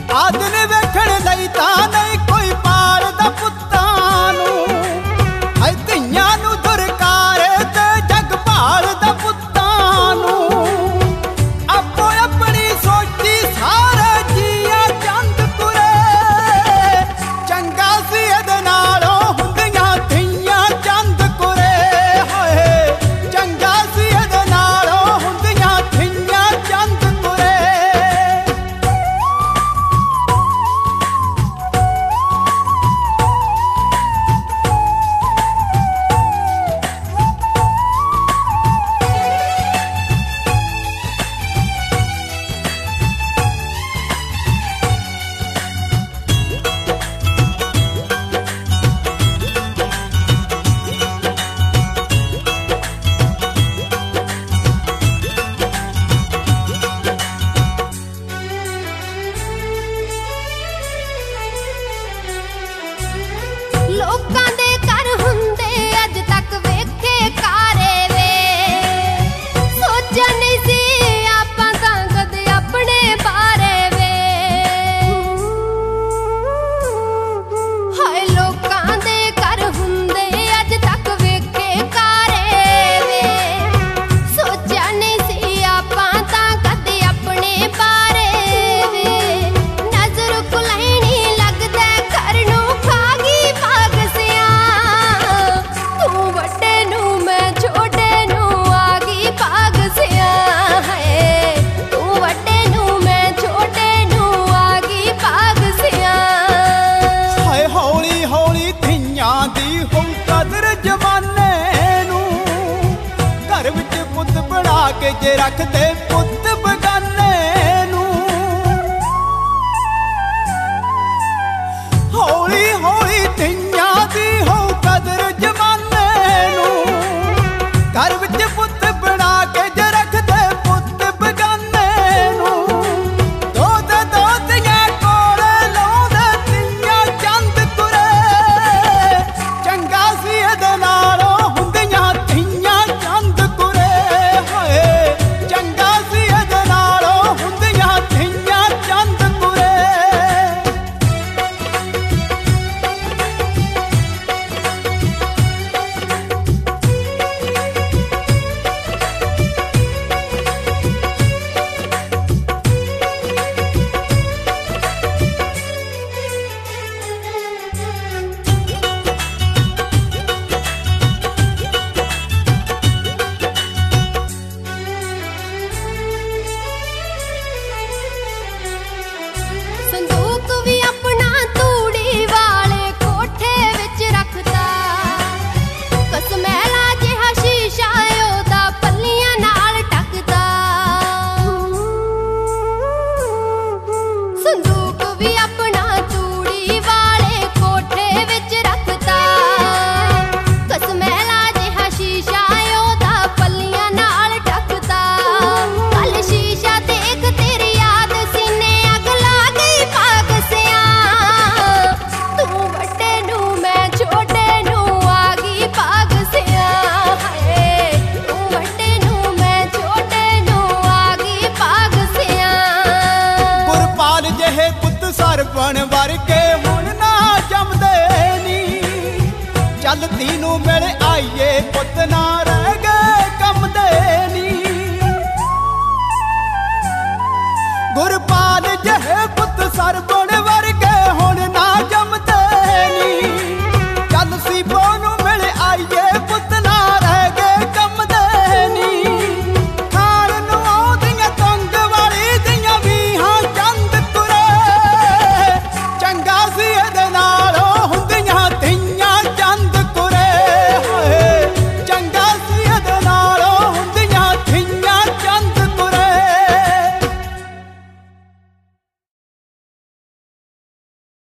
आदन वेखण लई तां नहीं कोई पालदा पुत्तां नूं, हाय धीआं नूं दुरकारे ते जग भालदा पुत्तां नूं। आपो अपनी सोची सारे जिया चंद कुरे, चंगा सी इहदे नालों हुंदियां धीआं चंद कुरे। हाय चंगा सी इहदे नालों हुंदियां धीआं चंद कुरे। लोकां दे घर हुंदे अज तक वेखे कारे वे, सोचा नहीं सी आपां तां कदे अपने बारे वे। हाय लोकां दे घर हुंदे अज तक वेखे कारे वे, सोचा नहीं सी आपां तां कदे अपने बारे वे। नजर कुलैनी लगदा घर नूं खा गई भाग सिया, तू वड्डे नूं मैं छोटे नूं आ गई भाग सिया। है तू वड्डे नूं मैं छोटे नूं आ गई भाग सिया। हाय हौली हौली धीआं दी हो कदर जमाने नूं, घर विच पुत्त बना के जे रखदे पुत्त बगाने नूं। हौली हौली धीआं दी हो कदर जमाने नूं, घर विच पुत्त बना के जे रखदे पुत्त बगाने नूं। दो धीआं कोले लाउंदे धीआं चंद कुरे, चंगा सी इहदे नालों हुंदियां धीआं चंद कुरे। हाय चंगा सी इहदे नालों हुंदियां धीआं चंद कुरे। संदूक भी अपना तूड़ी वाले कोठे विच रखता, कसमैला जिहा शीशा ओदा पल्लियां नाल टकदा। संदूक भी अपना तूड़ी वाले कोठे विच रखता, कसमैला जिहा शीशा ओदा पल्लियां नाल टकदा। कल शीशा देख तेरी याद सीने अग ला गई भाग सिया, तू वड्डे नूं मैं छोटे नूं आ गई भाग सिया। हाय तू वड्डे नूं मैं छोटे नूं आ गई भाग सिया। गुरपाल जेहे पुत्त सरपण वर्गे हुण ना जमदे नी, चल तीनों मिल आईए पुत्त ना रह